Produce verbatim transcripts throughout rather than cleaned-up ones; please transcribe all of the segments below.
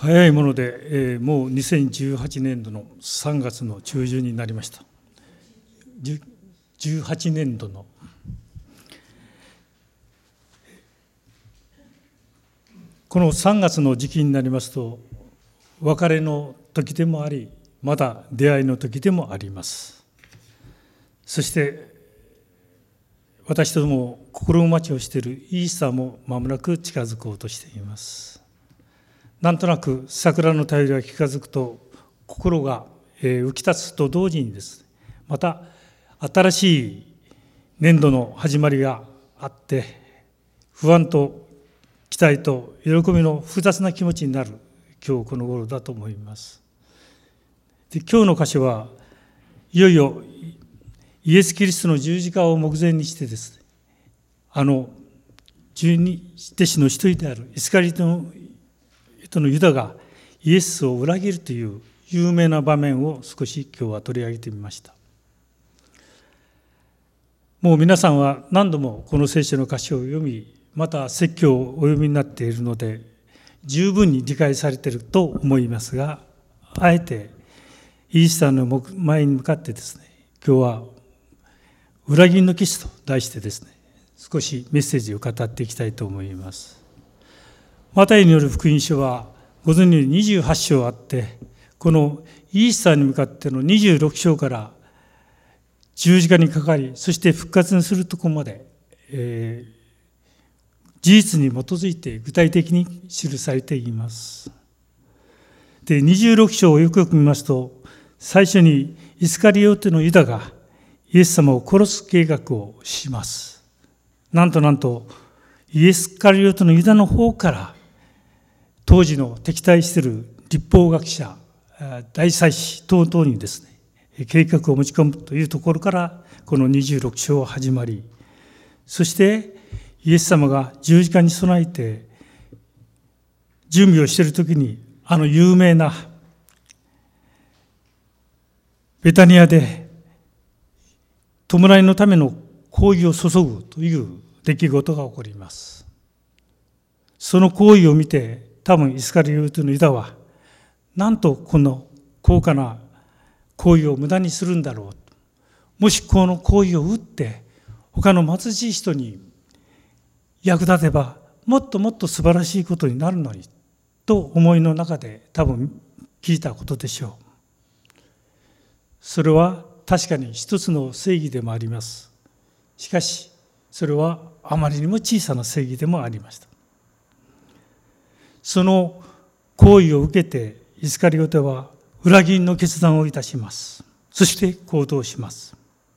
早いもので、えー、もうにせんじゅうはちねんどのさんがつの中旬になりました。じゅうはちねんどのこのさんがつの時期になりますと、別れの時でもあり、まだ出会いの時でもあります。そして私ども心待ちをしているイースターも間もなく近づこうとしています。なんとなく桜の便りが近づくと心が浮き立つと同時にです、また新しい年度の始まりがあって、不安と期待と喜びの複雑な気持ちになる今日この頃だと思います。で、今日の箇所はいよいよイエス・キリストの十字架を目前にしてですね、あの十二弟子の一人であるイスカリオテののユダがイエスを裏切るという有名な場面を少し今日は取り上げてみました。もう皆さんは何度もこの聖書の箇所を読み、また説教をお読みになっているので十分に理解されていると思いますが、あえてイースターの前に向かってですね、今日は裏切りのキスと題してですね、少しメッセージを語っていきたいと思います。マタイによる福音書はご存じのようににじゅうはち章あって、このイースターに向かってのにじゅうろく章から十字架にかかり、そして復活にするところまで、えー、事実に基づいて具体的に記されています。で、にじゅうろく章をよくよく見ますと、最初にイスカリオテのユダがイエス様を殺す計画をします。なんとなんとイエスカリオテのユダの方から当時の敵対している律法学者、大祭司等々にですね、計画を持ち込むというところからこのにじゅうろく章は始まり、そしてイエス様が十字架に備えて準備をしているときに、あの有名なベタニアで弔いのための香油を注ぐという出来事が起こります。その行為を見て、多分イスカリオテのユダは、なんとこの高価な行為を無駄にするんだろう。もしこの行為を打って、他の貧しい人に役立てば、もっともっと素晴らしいことになるのに、と思いの中で多分聞いたことでしょう。それは確かに一つの正義でもあります。しかし、それはあまりにも小さな正義でもありました。その行為を受けてイスカリオテは裏切りの決断をいたします。そして行動します。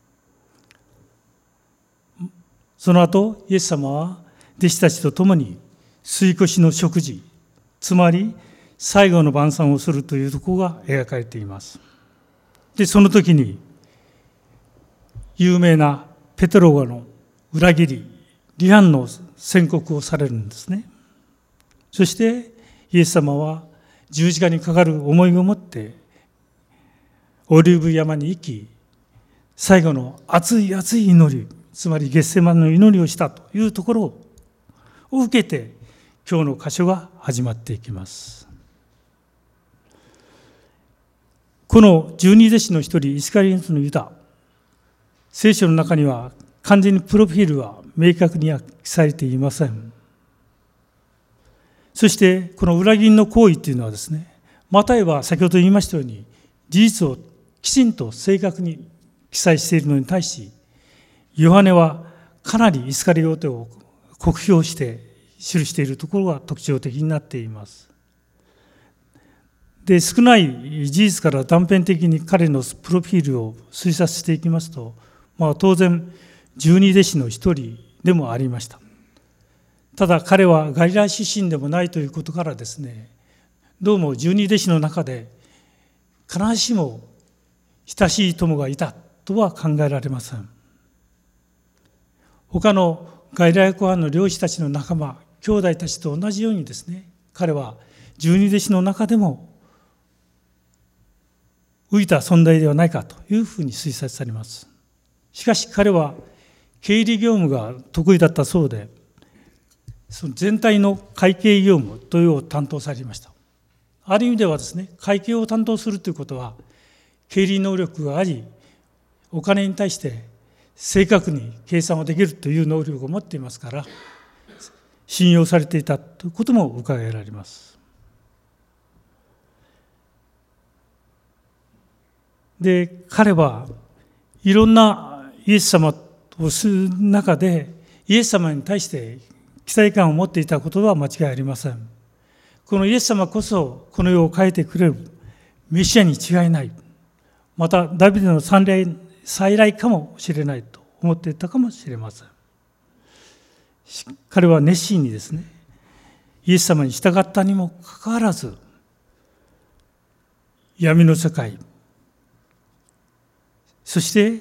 その後、イエス様は弟子たちと共に過ぎ越しの食事、つまり最後の晩餐をするというところが描かれています。で、その時に有名なペテロの裏切り、離反の宣告をされるんですね。そしてイエス様は十字架にかかる思いを持ってオリーブ山に行き、最後の熱い熱い祈り、つまりゲッセマネの祈りをしたというところを受けて、今日の箇所が始まっていきます。この十二弟子の一人イスカリオテのユダ、聖書の中には完全にプロフィールは明確には記されていません。そしてこの裏切りの行為というのはですね、マタイは先ほど言いましたように事実をきちんと正確に記載しているのに対し、ヨハネはかなりイスカリオテを酷評して記しているところが特徴的になっています。で、少ない事実から断片的に彼のプロフィールを推察していきますと、まあ、当然十二弟子の一人でもありました。ただ彼はガリラヤ出身でもないということからですね、どうも十二弟子の中で必ずしも親しい友がいたとは考えられません。他のガリラヤ湖畔の漁師たちの仲間、兄弟たちと同じようにですね、彼は十二弟子の中でも浮いた存在ではないかというふうに推察されます。しかし彼は経理業務が得意だったそうで、その全体の会計業務というのを担当されました。 ある意味ではですね、会計を担当するということは、経理能力があり、お金に対して正確に計算をできるという能力を持っていますから、信用されていたということも伺えられます。で、彼はいろんなイエス様をする中で、イエス様に対して期待感を持っていたことは間違いありません。このイエス様こそこの世を変えてくれるメシアに違いない。またダビデの再来、再来かもしれないと思っていたかもしれません。彼は熱心にですね、イエス様に従ったにもかかわらず、闇の世界、そして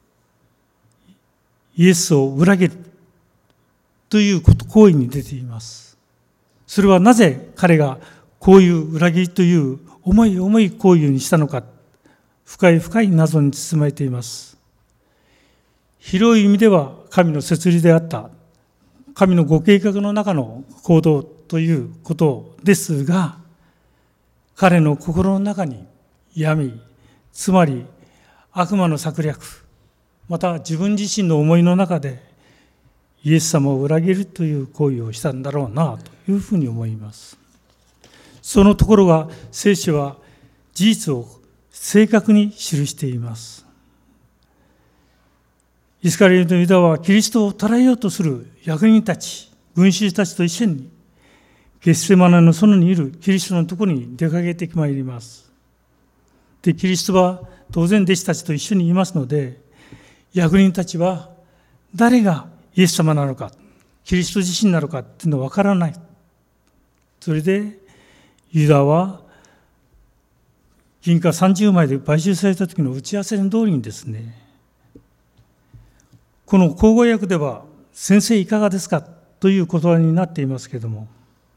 イエスを裏切るという行為に出ています。それはなぜ彼がこういう裏切りという重い重い行為にしたのか、深い深い謎に包まれています。広い意味では神の摂理であった、神のご計画の中の行動ということですが、彼の心の中に闇、つまり悪魔の策略、また自分自身の思いの中でイエス様を裏切るという行為をしたんだろうなというふうに思います。そのところが聖書は事実を正確に記しています。イスカリオテのユダはキリストを捕らえようとする役人たち、群衆たちと一緒にゲッセマネの園にいるキリストのところに出かけてまいります。で、キリストは当然弟子たちと一緒にいますので、役人たちは誰がイエス様なのか、キリスト自身なのかっていうのは分からない。それでユダは銀貨さんじゅうまいで買収された時の打ち合わせの通りにですね、この口語訳では先生いかがですかという言葉になっていますけれども、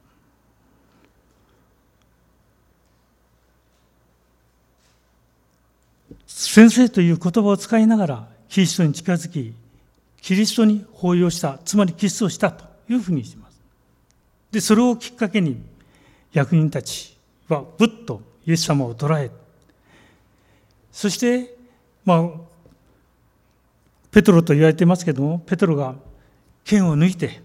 先生という言葉を使いながらキリストに近づき、キリストに抱擁した、つまりキスをしたというふうにしています。で、それをきっかけに役人たちはぶっとイエス様を捕らえ、そして、まあ、ペトロと言われていますけれども、ペトロが剣を抜いて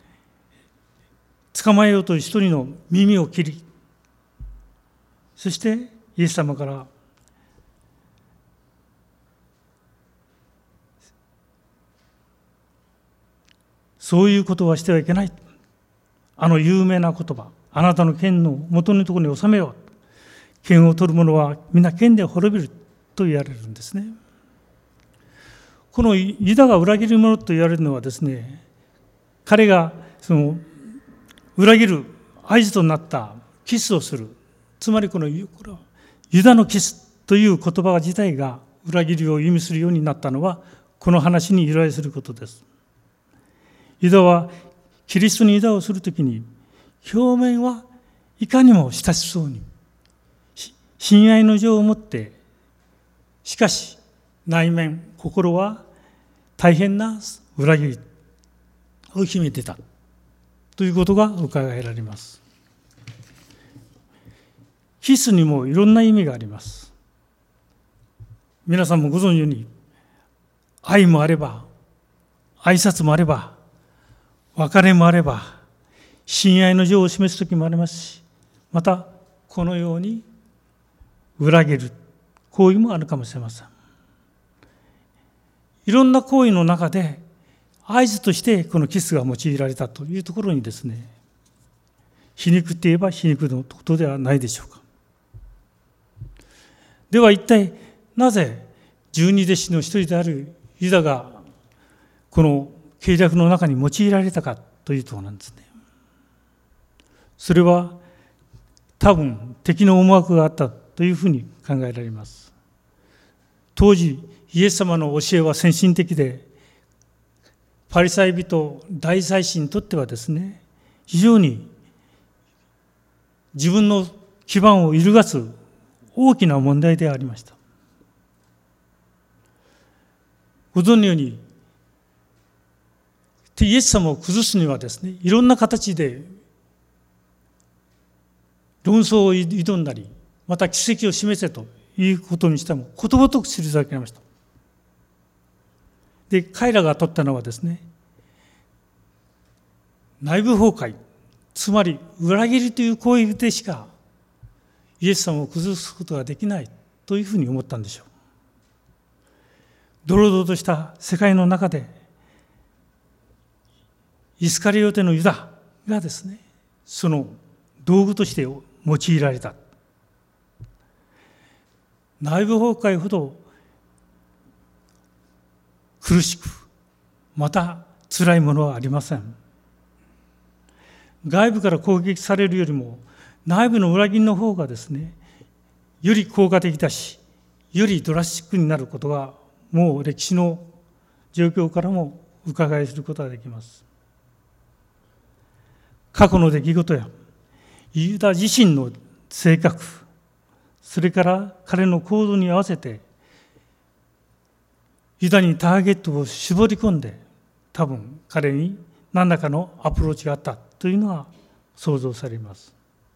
捕まえようという一人の耳を切り、そしてイエス様からそういうことはしてはいけない。あの有名な言葉、あなたの剣の元のところに収めよう。剣を取る者は皆剣で滅びると言われるんですね。このユダが裏切る者と言われるのはですね、彼がその裏切る合図となったキスをする。つまりこのユダのキスという言葉自体が裏切りを意味するようになったのは、この話に由来することです。ユダはキリストにユダをするときに、表面はいかにも親しそうに、親愛の情を持って、しかし内面、心は大変な裏切りを秘めていたということが伺えられます。キスにもいろんな意味があります。皆さんもご存知のように、愛もあれば、挨拶もあれば、別れもあれば、親愛の情を示すときもありますし、またこのように裏切る行為もあるかもしれません。いろんな行為の中で合図としてこのキスが用いられたというところにですね、皮肉って言えば皮肉のことではないでしょうか。では一体なぜ十二弟子の一人であるユダがこの計略の中に用いられたかというところなんですね。それは多分敵の思惑があったというふうに考えられます。当時イエス様の教えは先進的で、パリサイ人大祭司にとってはですね、非常に自分の基盤を揺るがす大きな問題でありました。ご存じのように、イエス様を崩すにはですね、いろんな形で論争を挑んだり、また奇跡を示せということにしてもことごとく退けられました。で、彼らが取ったのはですね、内部崩壊、つまり裏切りという行為でしかイエス様を崩すことができないというふうに思ったんでしょう。ドロドロとした世界の中でイスカリオテのユダがですね、その道具として用いられた。内部崩壊ほど苦しく、また辛いものはありません。外部から攻撃されるよりも内部の裏切りの方がですね、より効果的だし、よりドラスチックになることがもう歴史の状況からも伺い知ることができます。過去の出来事やユダ自身の性格、それから彼の行動に合わせてユダにターゲットを絞り込んで、多分彼に何らかのアプローチがあったというのは想像されます。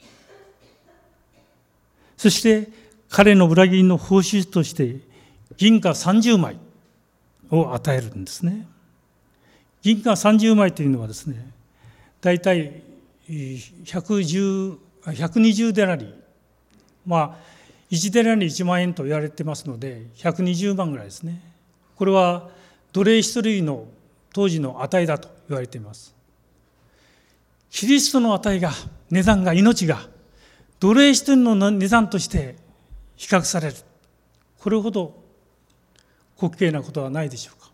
そして彼の裏切りの報酬として銀貨さんじゅうまいを与えるんですね。銀貨さんじゅうまいというのはですね、だいたいひゃくじゅう、ひゃくにじゅうデナリ、まあいちデナリいちまんえんと言われてますので、ひゃくにじゅうまんぐらいですね。これは奴隷一人の当時の値だと言われています。キリストの値が、値段が、命が奴隷一人の値段として比較される。これほど滑稽なことはないでしょうか。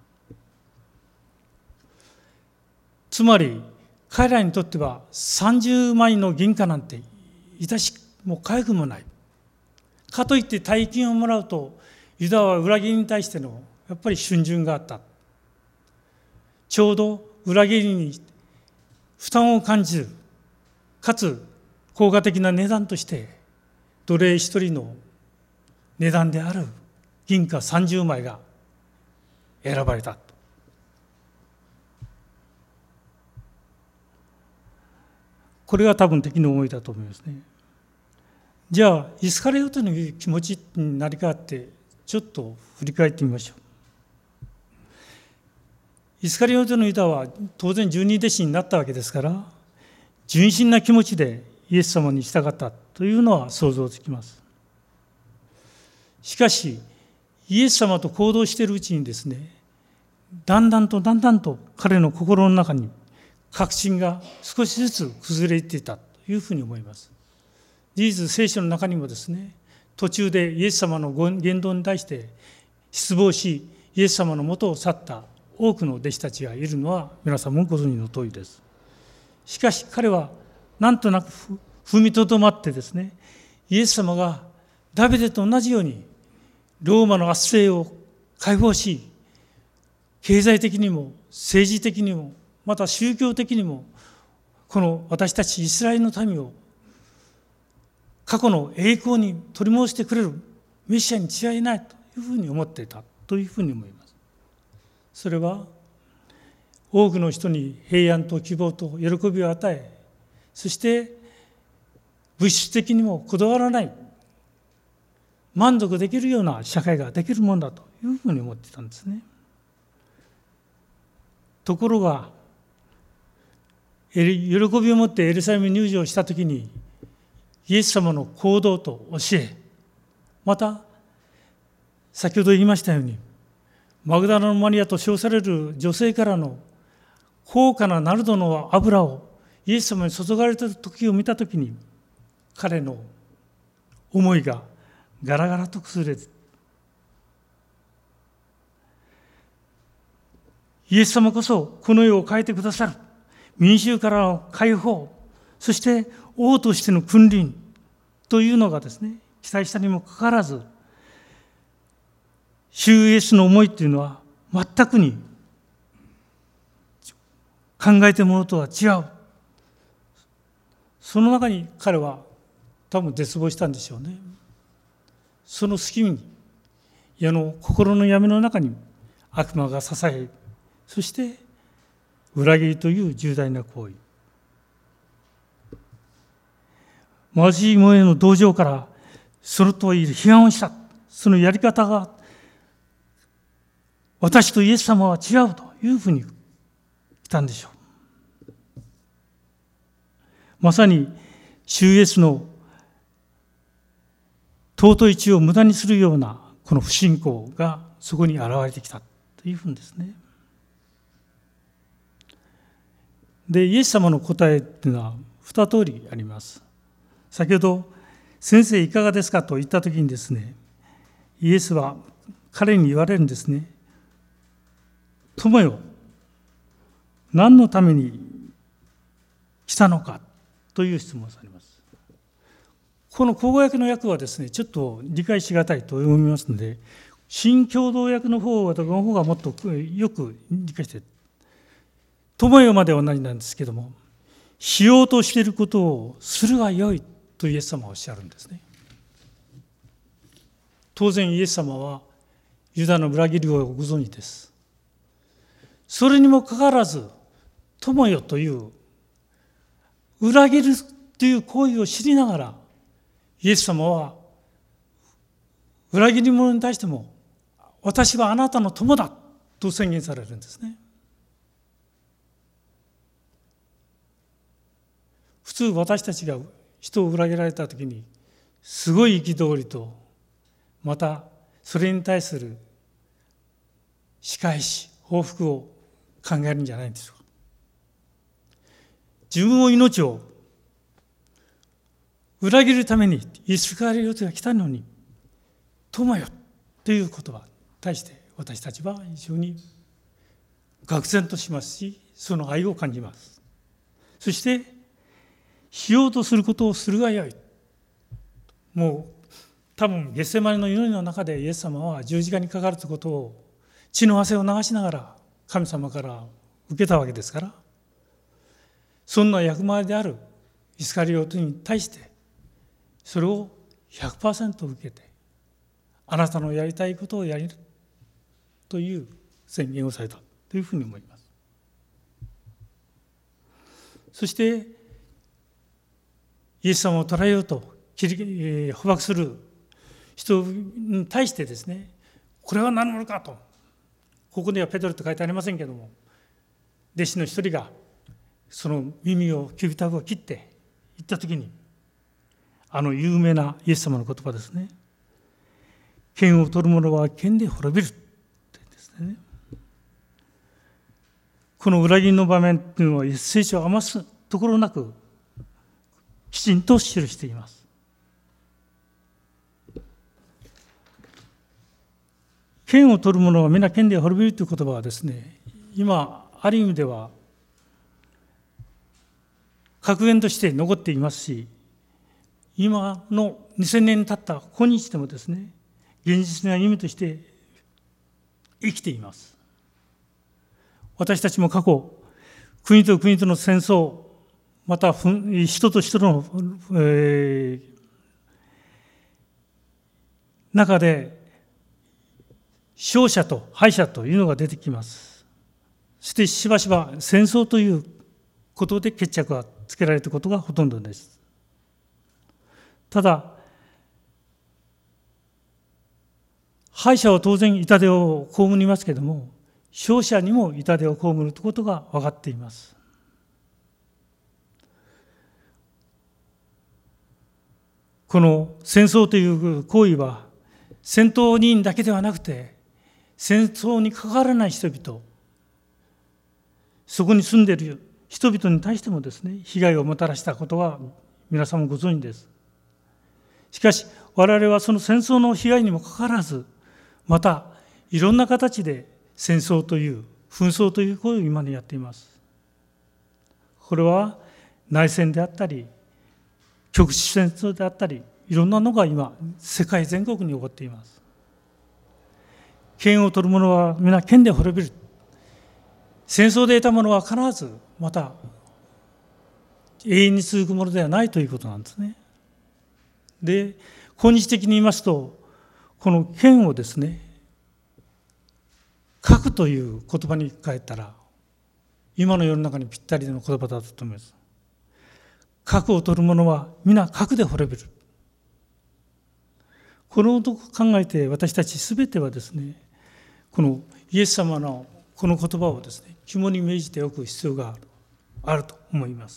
つまり彼らにとってはさんじゅうまいの銀貨なんて致しもかゆくもない。かといって大金をもらうと、ユダは裏切りに対してのやっぱり逡巡があった。ちょうど裏切りに負担を感じる、かつ効果的な値段として奴隷一人の値段である銀貨さんじゅうまいが選ばれた。これが多分敵の思いだと思いますね。じゃあイスカリオテの気持ちになり変わってちょっと振り返ってみましょう。イスカリオテのユダは当然十二弟子になったわけですから、純真な気持ちでイエス様に従ったというのは想像つきます。しかしイエス様と行動しているうちにですね、だんだんとだんだんと彼の心の中に確信が少しずつ崩れていたというふうに思います。事実、聖書の中にもですね、途中でイエス様の言動に対して失望し、イエス様のもとを去った多くの弟子たちがいるのは皆さんもご存知の通りです。しかし彼はなんとなく踏みとどまってですね、イエス様がダビデと同じようにローマの圧政を解放し、経済的にも政治的にもまた宗教的にもこの私たちイスラエルの民を過去の栄光に取り戻してくれるメシアに違いないというふうに思っていたというふうに思います。それは多くの人に平安と希望と喜びを与え、そして物質的にもこだわらない、満足できるような社会ができるものだというふうに思っていたんですね。ところが喜びを持ってエルサレムに入場したときに、イエス様の行動と教え、また先ほど言いましたようにマグダラのマリアと称される女性からの高価なナルドの油をイエス様に注がれた時を見たときに、彼の思いがガラガラと崩れて、イエス様こそこの世を変えてくださる、民衆からの解放、そして王としての君臨というのがですね、期待したにもかかわらず、主イエスの思いというのは全くに考えているものとは違う。その中に彼は多分絶望したんでしょうね。その隙に、矢の心の闇の中に悪魔が支え、そして裏切りという重大な行為。 貧しい者への同情からそのとおり批判をした。そのやり方が私とイエス様は違うというふうに言ったんでしょう。まさに主イエスの尊い血を無駄にするようなこの不信仰がそこに現れてきたというふうにですね。で、イエス様の答えというのは二通りあります。先ほど先生いかがですかと言ったときにですね、イエスは彼に言われるんですね。友よ、何のために来たのかという質問をされます。この口語訳の訳はですね、ちょっと理解しがたいと思いますので、新共同訳の方の方がもっとよく理解して、友よまでは同じなんですけども、しようとしていることをするがよいとイエス様はおっしゃるんですね。当然イエス様はユダの裏切りをご存知です。それにもかかわらず、友よという裏切るという行為を知りながら、イエス様は裏切り者に対しても、私はあなたの友だと宣言されるんですね。普通私たちが人を裏切られたときに、すごい憤りと、またそれに対する仕返し、報復を考えるんじゃないんでしょうか。自分の命を裏切るためにイスカリオテが来たのに、友よという言葉に対して私たちは非常に愕然としますし、その愛を感じます。そしてしようとすることをするがよい。もう多分ゲッセマネの祈りの中でイエス様は十字架にかかるということを血の汗を流しながら神様から受けたわけですから、そんな役割であるイスカリオテに対してそれを ひゃくパーセント 受けて、あなたのやりたいことをやるという宣言をされたというふうに思います。そしてイエス様を捕らえようと捕獲する人に対してですね、これは何者かと、ここではペトロと書いてありませんけれども、弟子の一人がその耳をキュビタグを切って言ったときに、あの有名なイエス様の言葉ですね。剣を取る者は剣で滅びるってですね。この裏切りの場面というのは聖書を余すところなくきちんと記しています。剣を取る者は皆剣で滅びるという言葉はですね、今ある意味では格言として残っていますし、今のにせんねん経った今日でもですね、現実的な意味として生きています。私たちも過去、国と国との戦争、また人と人の、えー、中で勝者と敗者というのが出てきます。そしてしばしば戦争ということで決着がつけられることがほとんどです。ただ、敗者は当然痛手を被りますけれども、勝者にも痛手を被るということが分かっています。この戦争という行為は、戦闘人だけではなくて、戦争に関わらない人々、そこに住んでいる人々に対してもですね、被害をもたらしたことは皆さんもご存知です。しかし、我々はその戦争の被害にもかかわらず、またいろんな形で戦争という、紛争という行為を今にやっています。これは内戦であったり、局地戦争であったり、いろんなのが今、世界全国に起こっています。剣を取る者は皆剣で滅びる。戦争で得たものは必ずまた永遠に続くものではないということなんですね。で、今日的に言いますと、この剣をですね、核という言葉に変えたら、今の世の中にぴったりの言葉だと思います。 核を取る者は皆核で滅びる。このことを考えて私たちすべてはですね、このイエス様のこの言葉をですね、肝に銘じておく必要がある、あると思います。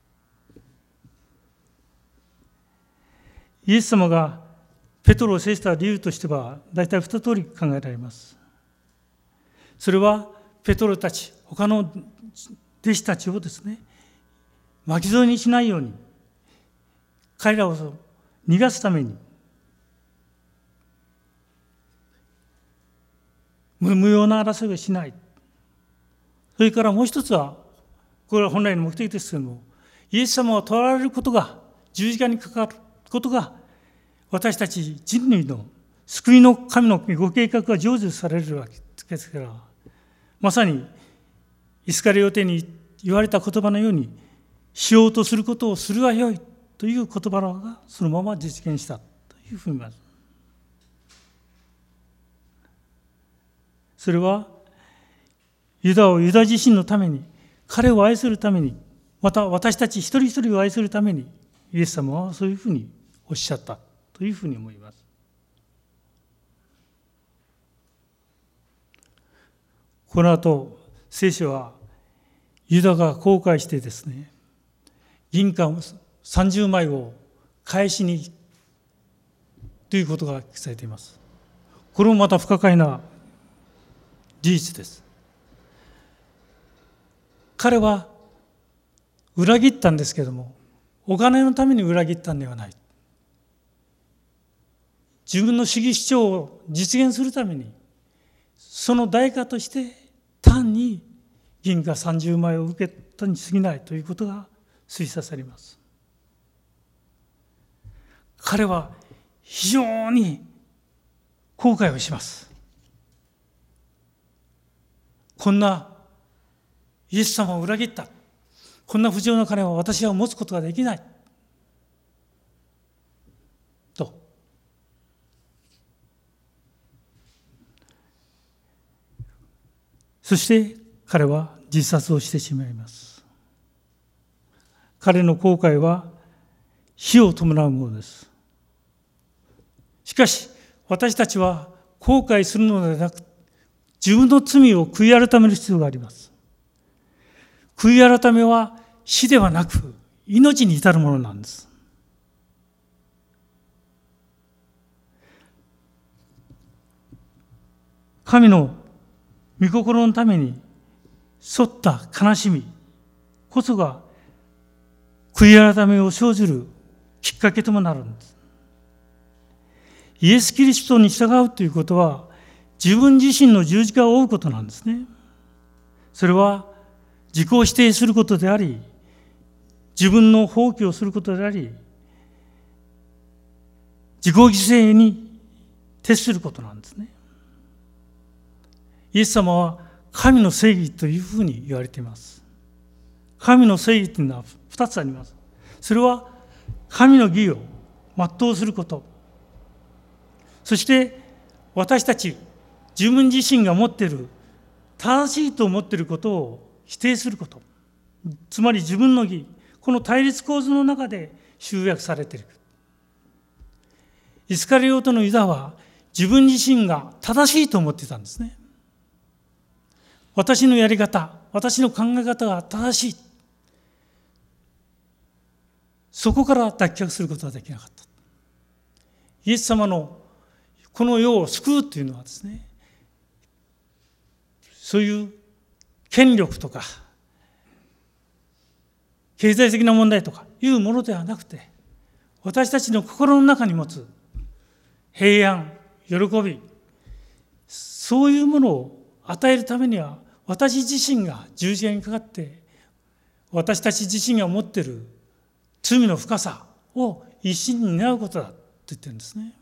イエス様がペトロを制した理由としては大体二通り考えられます。それはペトロたち、他の弟子たちをですね、巻き添えにしないように、彼らを逃がすために、無用な争いをしない。それからもう一つは、これは本来の目的ですけれども、イエス様を捕らわれることが、十字架にかかることが、私たち人類の救いの神のご計画が成就されるわけですから、まさにイスカリオテに言われた言葉のように、しようとすることをするがよいという言葉がそのまま実現したというふうに言います。それはユダをユダ自身のために、彼を愛するために、また私たち一人一人を愛するために、イエス様はそういうふうにおっしゃったというふうに思います。この後、聖書はユダが後悔してですね、銀貨さんじゅうまいを返しにということが記されています。これもまた不可解な事実です。彼は裏切ったんですけれども、お金のために裏切ったんではない。自分の主義主張を実現するために、その代価として単に銀貨さんじゅうまいを受けたに過ぎないということが推察されます。彼は非常に後悔をします。こんなイエス様を裏切った。こんな不浄な金を私は持つことができない。と。そして彼は自殺をしてしまいます。彼の後悔は死を伴うものです。しかし私たちは後悔するのではなく、自分の罪を悔い改める必要があります。悔い改めは死ではなく命に至るものなんです。神の御心のために沿った悲しみこそが悔い改めを生じるきっかけともなるんです。イエス・キリストに従うということは自分自身の十字架を負うことなんですね。それは自己否定することであり、自分の放棄をすることであり、自己犠牲に徹することなんですね。イエス様は神の正義というふうに言われています。神の正義というのは二つあります。それは神の義を全うすること。そして私たち自分自身が持っている正しいと思っていることを否定すること。つまり自分の義、この対立構図の中で集約されている。イスカリオテのユダは自分自身が正しいと思っていたんですね。私のやり方、私の考え方が正しい。そこから脱却することはできなかった。イエス様のこの世を救うというのはですね、そういう権力とか経済的な問題とかいうものではなくて、私たちの心の中に持つ平安、喜び、そういうものを与えるためには、私自身が十字架にかかって、私たち自身が持っている罪の深さを一身に担うことだと言ってるんですね。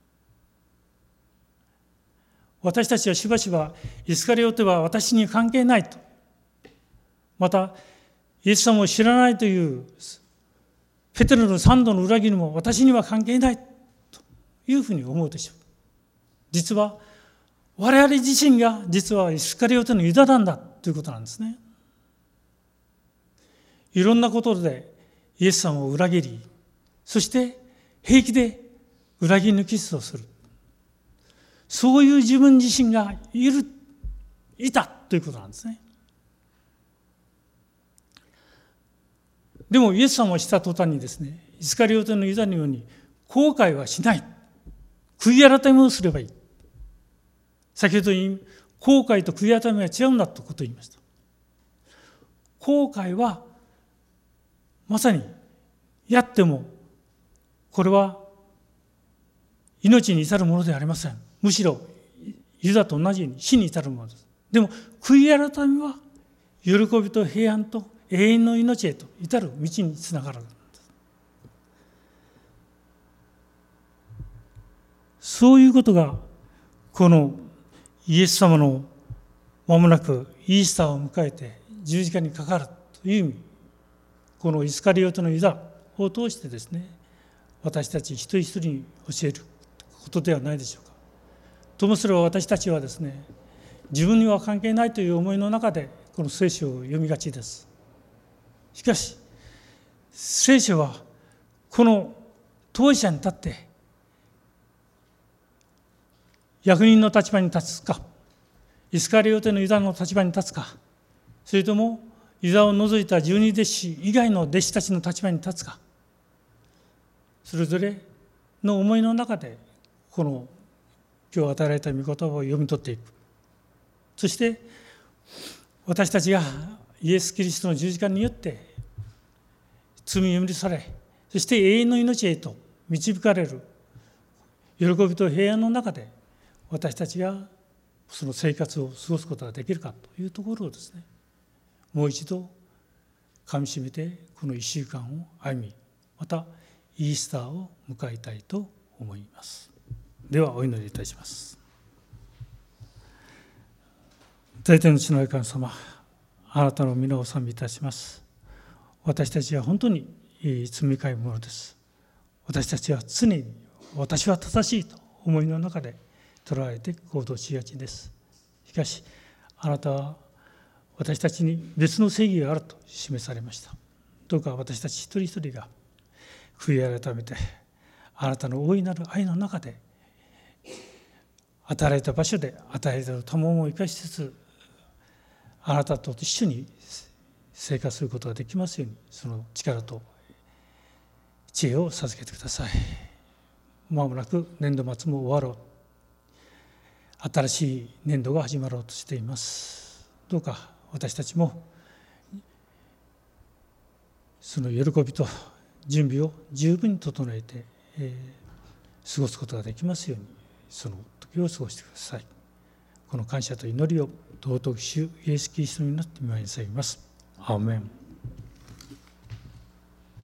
私たちはしばしばイスカリオテは私に関係ないと、またイエス様を知らないというペテロの三度の裏切りも私には関係ないというふうに思うでしょう。実は我々自身が実はイスカリオテのユダなんだということなんですね。いろんなことでイエス様を裏切り、そして平気で裏切りのキスをする。そういう自分自身がいる、いたということなんですね。でもイエス様をした途端にですね、イスカリオテのユダのように後悔はしない。悔い改めをすればいい。先ほど言い、後悔と悔い改めは違うんだということを言いました。後悔はまさにやってもこれは命に至るものではありません。むしろユダと同じように死に至るものです。でも悔い改めは喜びと平安と永遠の命へと至る道につながるんです。そういうことがこのイエス様の間もなくイースターを迎えて十字架にかかるという意味、このイスカリオテのユダを通してですね、私たち一人一人に教えることではないでしょうか。ともすれば私たちはですね、自分には関係ないという思いの中でこの聖書を読みがちです。しかし聖書はこの当事者に立って役人の立場に立つか、イスカリオテのユダの立場に立つか、それともユダを除いた十二弟子以外の弟子たちの立場に立つか、それぞれの思いの中でこの今日与えられた御言葉を読み取っていく。そして私たちがイエス・キリストの十字架によって罪を許され、そして永遠の命へと導かれる喜びと平安の中で私たちがその生活を過ごすことができるかというところをですね、もう一度かみしめてこの一週間を歩み、またイースターを迎えたいと思います。ではお祈りいたします。大天の地の神様、あなたの皆を賛美いたします。私たちは本当に罪深いものです。私たちは常に私は正しいと思いの中で捉えて行動しがちです。しかしあなたは私たちに別の正義があると示されました。どうか私たち一人一人が悔い改めてあなたの大いなる愛の中で与えられた場所で与えられた賜物を生かしつつあなたと一緒に生活することができますように、その力と知恵を授けてください。まもなく年度末も終わろう、新しい年度が始まろうとしています。どうか私たちもその喜びと準備を十分に整えて、えー、過ごすことができますように、その時を過ごしてください。この感謝と祈りを尊く主イエス・キリストになって御前に下げます。アーメン。